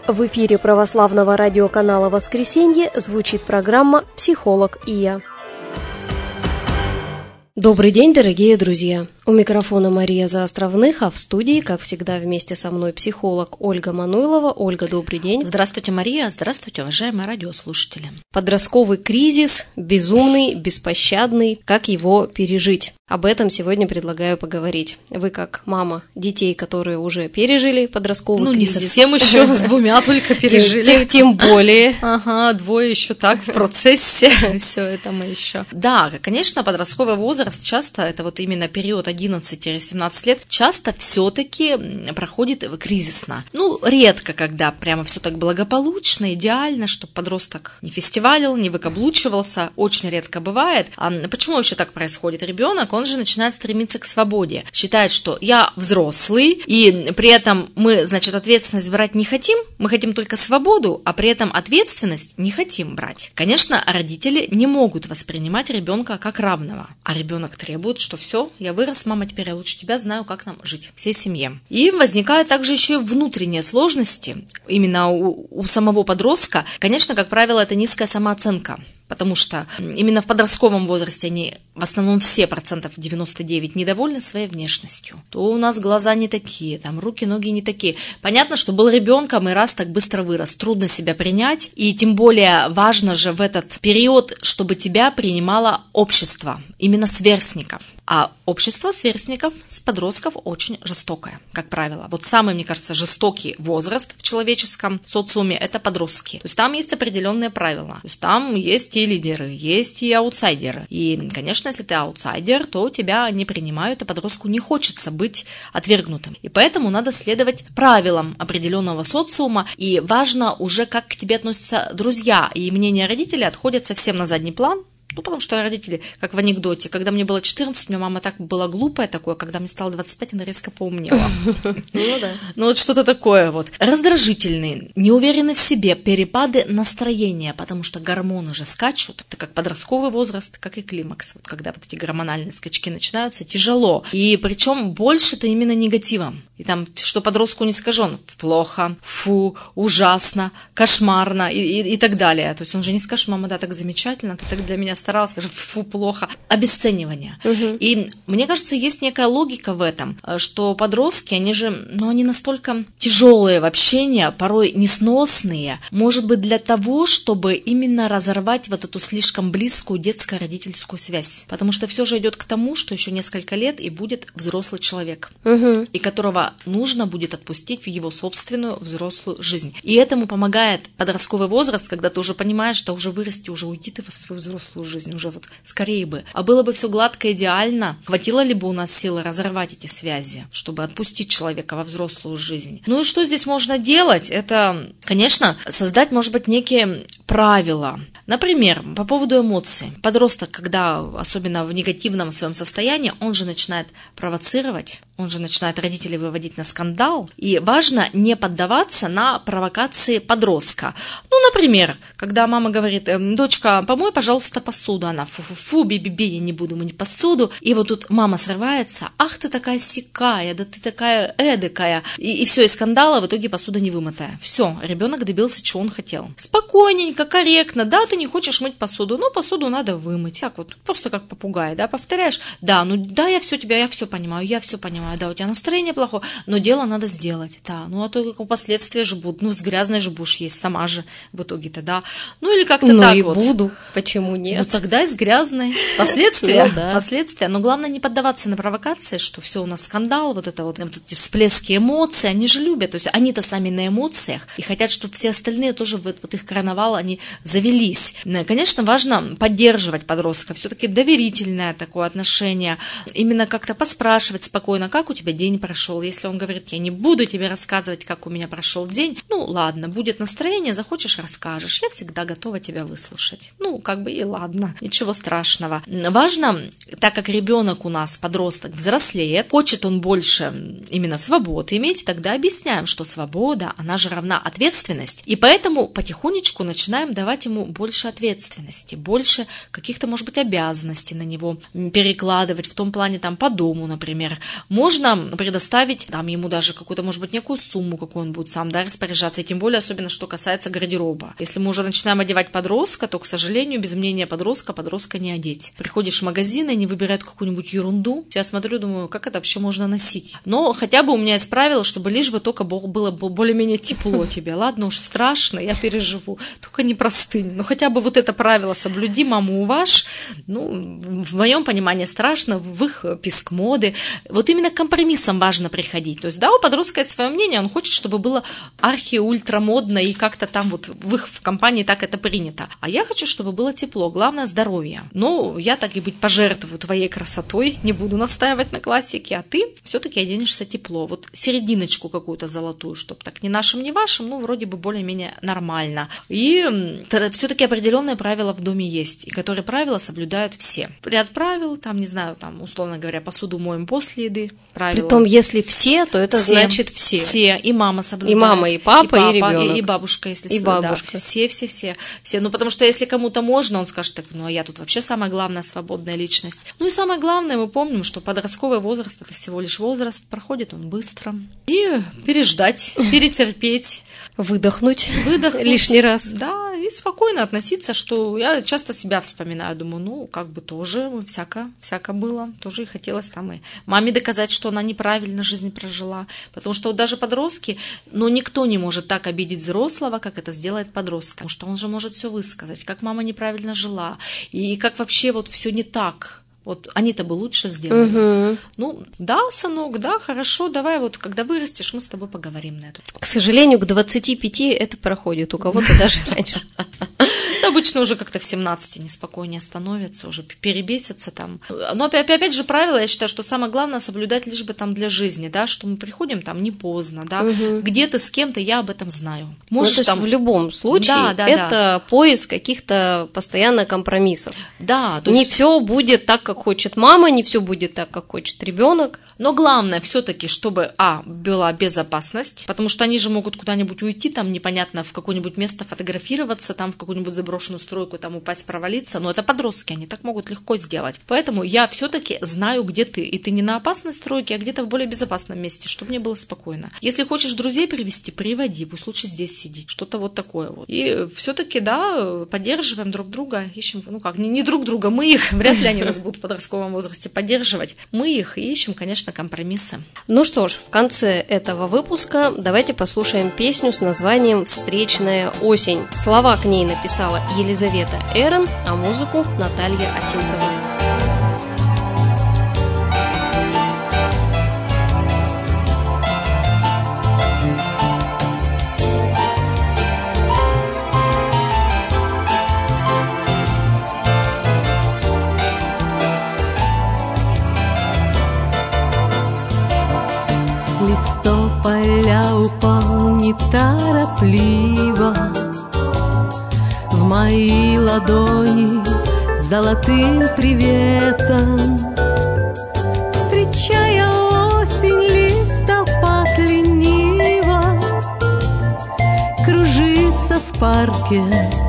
В эфире православного радиоканала «Воскресенье» звучит программа «Психолог и я». Добрый день, дорогие друзья! У микрофона Мария Заостровных, а в студии, как всегда, вместе со мной психолог Ольга Мануйлова. Ольга, добрый день! Здравствуйте, Мария! Здравствуйте, уважаемые радиослушатели! Подростковый кризис, безумный, беспощадный, как его пережить? Об этом сегодня предлагаю поговорить. Вы как мама детей, которые уже пережили подростковый кризис. Не совсем еще, с 2 только пережили. Тем более. Ага, 2 еще так в процессе, все это мы еще. Да, конечно, подростковый возраст часто, это вот именно период 11-17 лет, часто все-таки проходит кризисно. Редко, когда прямо все так благополучно, идеально, чтобы подросток не фестивалил, не выкаблучивался, очень редко бывает. А почему вообще так происходит? Ребенок, он же начинает стремиться к свободе, считает, что я взрослый, и при этом мы, ответственность брать не хотим, мы хотим только свободу, а при этом ответственность не хотим брать. Конечно, родители не могут воспринимать ребенка как равного, а ребенок требует, что все, я вырос, мама, теперь я лучше тебя знаю, как нам жить, всей семье. И возникают также еще и внутренние сложности, именно у самого подростка. Конечно, как правило, это низкая самооценка, потому что именно в подростковом возрасте они, в основном все 99% недовольны своей внешностью. То у нас глаза не такие, там руки, ноги не такие. Понятно, что был ребенком и раз так быстро вырос, трудно себя принять, и тем более важно же в этот период, чтобы тебя принимало общество, именно сверстников. А общество сверстников с подростков очень жестокое, как правило. Вот самый, мне кажется, жестокий возраст в человеческом социуме – это подростки. То есть там есть определенные правила. То есть там есть и лидеры, есть и аутсайдеры. И, конечно, если ты аутсайдер, то тебя не принимают, и подростку не хочется быть отвергнутым. И поэтому надо следовать правилам определенного социума. И важно уже, как к тебе относятся друзья. И мнения родителей отходят совсем на задний план. Потому что родители, как в анекдоте, когда мне было 14, у меня мама так была глупая такое, когда мне стало 25, она резко поумнела. Вот что-то такое вот. Раздражительные, неуверенные в себе, перепады настроения, потому что гормоны же скачут. Это как подростковый возраст, как и климакс. Вот когда вот эти гормональные скачки начинаются, тяжело. И причем больше-то именно негативом. И там, что подростку не скажен, плохо, фу, ужасно, кошмарно и так далее. То есть он же не скажет, мама, да, так замечательно, ты так для меня старалась, скажет, фу, плохо. Обесценивание. И мне кажется, есть некая логика в этом, что подростки, они настолько тяжелые в общении, порой несносные, может быть, для того, чтобы именно разорвать вот эту слишком близкую детско-родительскую связь. Потому что все же идет к тому, что еще несколько лет и будет взрослый человек, и которого нужно будет отпустить в его собственную взрослую жизнь. И этому помогает подростковый возраст, когда ты уже понимаешь, что уже вырасти, уже уйти ты в свою взрослую жизнь, уже вот скорее бы. А было бы все гладко, идеально, хватило ли бы у нас силы разорвать эти связи, чтобы отпустить человека во взрослую жизнь. И что здесь можно делать? Это, конечно, создать, может быть, некие правила. Например, по поводу эмоций. Подросток, когда, особенно в негативном своем состоянии, он же начинает провоцировать, он же начинает родителей выводить на скандал. И важно не поддаваться на провокации подростка. Например, когда мама говорит, дочка, помой, пожалуйста, посуду. Она, фу-фу-фу, би-би-би, я не буду мыть посуду. И вот тут мама срывается, ах, ты такая сякая, да ты такая эдакая. И все, и скандала, в итоге посуда не вымытая. Все, ребенок добился, чего он хотел. Спокойненько, корректно, да, ты не хочешь мыть посуду, но посуду надо вымыть. Так вот, просто как попугай, да, повторяешь, да, я все понимаю, да, у тебя настроение плохое, но дело надо сделать, да, а то последствия же будут, с грязной же будешь есть, сама же в итоге-то, да, или как-то так вот. Буду, почему нет? Тогда и с грязной. Последствия, но главное не поддаваться на провокации, что все у нас скандал, вот эти всплески эмоций, они же любят, то есть они-то сами на эмоциях и хотят, чтобы все остальные тоже в их карнавал, они завелись. Конечно, важно поддерживать подростка, все-таки доверительное такое отношение, именно как-то поспрашивать спокойно, как у тебя день прошел. Если он говорит, я не буду тебе рассказывать, как у меня прошел день, ладно, будет настроение, захочешь, расскажешь, я всегда готова тебя выслушать. И ладно, ничего страшного. Важно, так как ребенок у нас, подросток, взрослеет, хочет он больше именно свободы иметь, тогда объясняем, что свобода, она же равна ответственность, и поэтому потихонечку начинаем начинаем давать ему больше ответственности, больше каких-то, может быть, обязанностей на него перекладывать, в том плане, там, по дому, например. Можно предоставить там ему даже какую-то, может быть, некую сумму, какую он будет сам, да, распоряжаться, и тем более, особенно, что касается гардероба. Если мы уже начинаем одевать подростка, то, к сожалению, без мнения подростка не одеть. Приходишь в магазин, и они выбирают какую-нибудь ерунду. Я смотрю, думаю, как это вообще можно носить? Но хотя бы у меня есть правило, чтобы лишь бы только было более-менее тепло тебе. Ладно уж, страшно, я переживу. Только не простынь. Но хотя бы вот это правило соблюди, маму уважь. Ну, в моем понимании страшно, в их писк моды. Вот именно к компромиссам важно приходить. То есть, да, у подростка есть свое мнение, он хочет, чтобы было архи-ультрамодно, и как-то там вот в компании так это принято. А я хочу, чтобы было тепло. Главное – здоровье. Но я так и быть пожертвую твоей красотой, не буду настаивать на классике, а ты все-таки оденешься тепло. Вот серединочку какую-то золотую, чтобы так ни нашим, ни вашим, ну, вроде бы более-менее нормально. И все-таки определенные правила в доме есть, и которые правила соблюдают все. Ряд правил, там, не знаю, там, условно говоря, посуду моем после еды. Правила. Притом, если все, то это все, значит все. Все, и мама соблюдает. И мама, и папа, и ребенок. И бабушка, если и бабушка. Да, все. Ну, потому что если кому-то можно, он скажет, так, ну, а я тут вообще самая главная свободная личность. Ну, и самое главное, мы помним, что подростковый возраст – это всего лишь возраст, проходит он быстро. И переждать, перетерпеть. Выдохнуть лишний раз. Да, и спокойно относиться, что я часто себя вспоминаю, думаю, ну, как бы тоже всяко было, тоже и хотелось там и маме доказать, что она неправильно жизнь прожила, потому что вот даже подростки, но никто не может так обидеть взрослого, как это сделает подросток, потому что он же может все высказать, как мама неправильно жила, и как вообще вот все не так. Вот они-то бы лучше сделали. Угу. Ну, да, сынок, да, хорошо, давай вот, когда вырастешь, мы с тобой поговорим на эту тему. К сожалению, к 25 это проходит, у кого-то даже раньше. Обычно уже как-то в 17 неспокойнее становятся, уже перебесятся там. Но опять же правило, я считаю, что самое главное соблюдать лишь бы там для жизни, да, что мы приходим там не поздно, да, где-то с кем-то, я об этом знаю. Может, ну, там в любом случае это поиск каких-то постоянно компромиссов. Да, то не все будет так, как хочет мама, не все будет так, как хочет ребенок. Но главное все-таки, чтобы была безопасность, потому что они же могут куда-нибудь уйти, там непонятно в какое-нибудь место фотографироваться, там в какую-нибудь заброшенную стройку, там упасть, провалиться, но это подростки, они так могут легко сделать. Поэтому я все-таки знаю, где ты, и ты не на опасной стройке, а где-то в более безопасном месте, чтобы мне было спокойно. Если хочешь друзей привести, приводи, пусть лучше здесь сидеть, что-то вот такое вот. И все-таки, да, поддерживаем друг друга, ищем, ну как, не друг друга, мы их, вряд ли они нас будут в подростковом возрасте поддерживать, мы их и ищем, конечно, компромиссы. Ну что ж, в конце этого выпуска давайте послушаем песню с названием «Встречная осень». Слова к ней написала Елизавета Эрен, а музыку Наталья Осинцева. Листополя упал неторопливо в мои ладони золотым приветом. Встречая осень, листопад лениво кружится в парке,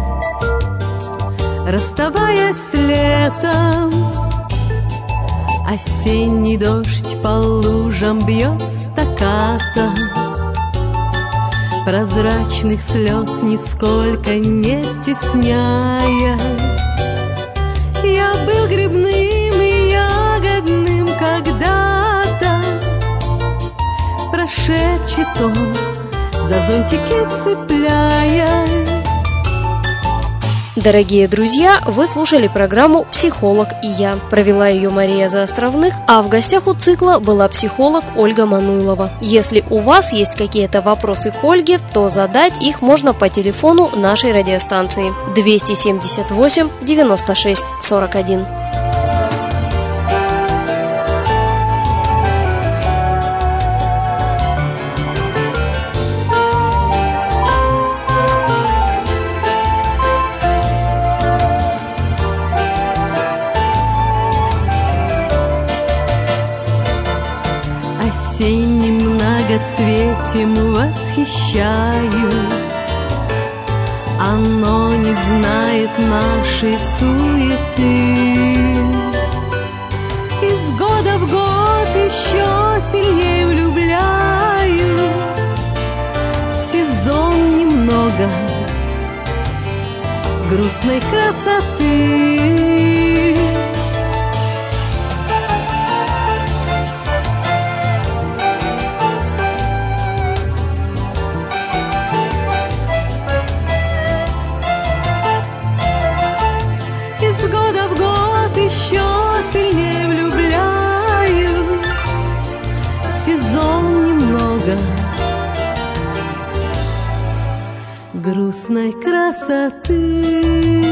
расставаясь с летом. Осенний дождь по лужам бьет стаккато, прозрачных слез нисколько не стесняясь. Я был грибным и ягодным когда-то, прошепчет он, за зонтики цепляясь. Дорогие друзья, вы слушали программу «Психолог и я». Провела ее Мария Заостровных, а в гостях у цикла была психолог Ольга Мануйлова. Если у вас есть какие-то вопросы к Ольге, то задать их можно по телефону нашей радиостанции 278 96 41. Осенним многоцветием восхищаюсь, оно не знает нашей суеты. Из года в год еще сильнее влюбляюсь, в сезон немного грустной красоты. Из года в год еще сильнее влюбляюсь, в сезон немного грустной красоты.